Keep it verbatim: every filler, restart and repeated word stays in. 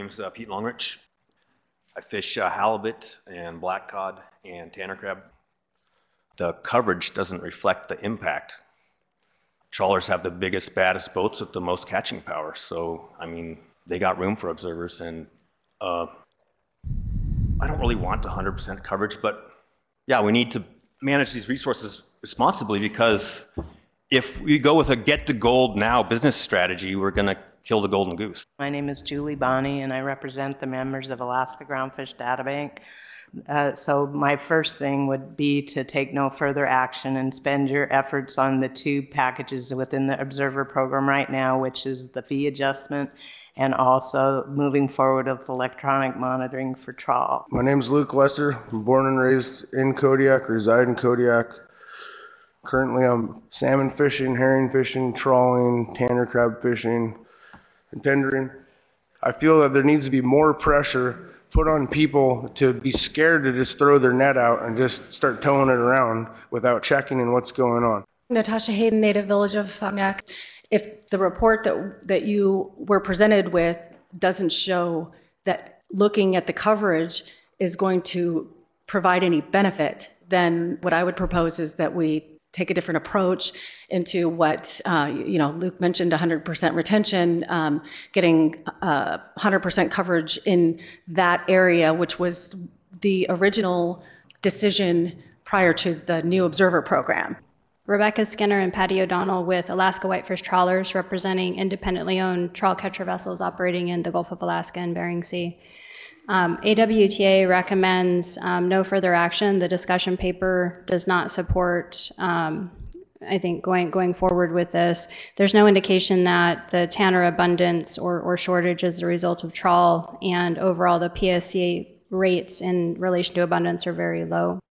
name's uh, Pete Longrich. I fish uh, halibut and black cod and tanner crab. The coverage doesn't reflect the impact. Trawlers have the biggest, baddest boats with the most catching power. So, I mean, they got room for observers. And uh, I don't really want one hundred percent coverage, but yeah, we need to manage these resources responsibly, because if we go with a get to gold now business strategy, we're going to kill the golden goose. My name is Julie Bonney, and I represent the members of Alaska Groundfish Data Bank. Uh, so my first thing would be to take no further action and spend your efforts on the two packages within the Observer program right now, which is the fee adjustment and also moving forward with electronic monitoring for trawl. My name is Luke Lester. I'm born and raised in Kodiak, reside in Kodiak. Currently I'm salmon fishing, herring fishing, trawling, tanner crab fishing, and tendering. I feel that there needs to be more pressure put on people to be scared to just throw their net out and just start towing it around without checking in what's going on. Natasha Hayden, native village of Frontenac. If the report that that you were presented with doesn't show that looking at the coverage is going to provide any benefit, then what I would propose is that we take a different approach into what, uh, you know, Luke mentioned one hundred percent retention, um, getting uh, one hundred percent coverage in that area, which was the original decision prior to the new Observer program. Rebecca Skinner and Patty O'Donnell with Alaska Whitefish Trawlers, representing independently owned trawl catcher vessels operating in the Gulf of Alaska and Bering Sea. Um, A W T A recommends um, no further action. The discussion paper does not support, um, I think, going going forward with this. There's no indication that the tanner abundance or, or shortage is a result of trawl, and overall the P S C rates in relation to abundance are very low.